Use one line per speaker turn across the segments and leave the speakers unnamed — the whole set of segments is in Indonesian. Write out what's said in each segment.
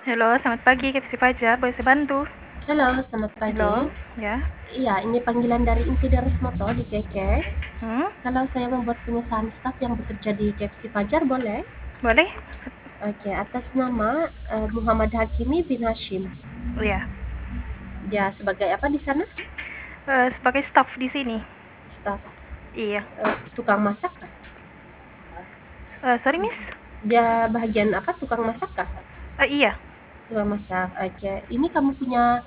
Halo, selamat pagi, KFC Fajar, boleh saya bantu?
Halo, selamat pagi.
Halo, ya.
Iya, ini panggilan dari Insiderus Moto di KK.
Hmm,
Kalau saya membuat pengesahan staf yang bekerja di KFC Fajar, boleh?
boleh?
Oke, atas nama Muhammad Hakimi bin Hashim.
Iya.
Dia sebagai apa di sana?
Sebagai staff di sini.
Staf
Iya.
tukang masak kah?
Sorry, Miss?
Dia bagian apa? Tukang masak kah?
Iya.
Tukang masak. Oke, ini kamu punya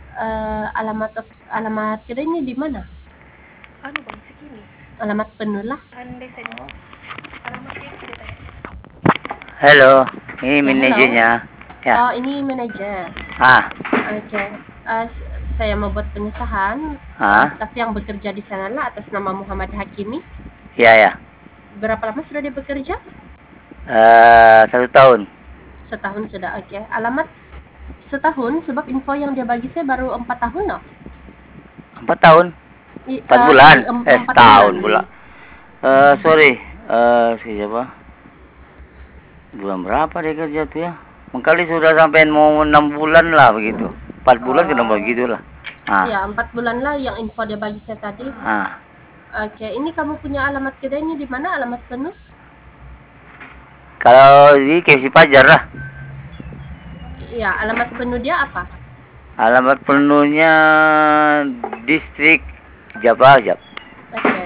alamat kedainya di mana?
Anu bang, segini.
Alamat penuh lah.
Andai saya. Alamatnya itu dia.
Halo, ini
Ya, halo.
manajernya. Ya.
Oh, ini manajer.
Ah,
Oke, saya mau buat pengesahan
ah,
staf yang bekerja di sana lah atas nama Muhammad Hakimi.
ya ya.
Berapa lama sudah dia bekerja?
1 tahun.
Setahun sudah. Oke, alamat setahun sebab info yang dia bagi saya baru 4 tahun loh.
4 tahun. 4 bulan.
Sorry, 4 bulan.
Setahun pula. Sorry. Siapa? Bulan berapa dia kerja tuh ya? Mengkali sudah sampai mau 6 bulan lah begitu. 4 bulan kenapa
Oh,
begitu lah. Ah,
ya 4 bulan lah yang info dia bagi saya tadi.
ah.
Oke, ini kamu punya alamat kedainya di mana? Alamat penuh?
Kalau di KFC Pajar lah.
Ya, alamat penuh dia apa?
Alamat penuhnya distrik Jabajab.
Oke.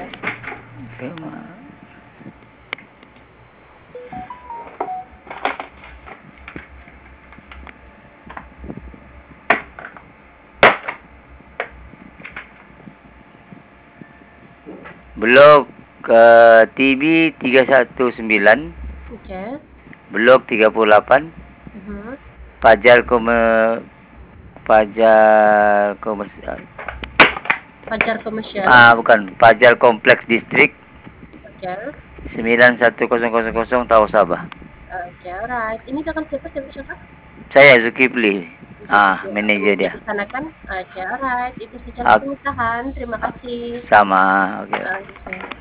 Blok TB 319,
Oke.
Blok 38,
Mhm.
Pajar Pajar Komersial.
Fajar Komersial.
Bukan, Pajar Kompleks Distrik
Oke.
91000 Tahu Sabah.
Oke, alright. Ini dengan siapa siapa?
Saya Zulkifli.
Zulkifli.
Manajer
Manajer
dia.
di sana kan? Oke, alright. Itu sajalah
Ah,
pengesahan. Terima kasih.
Sama, oke.
Oke.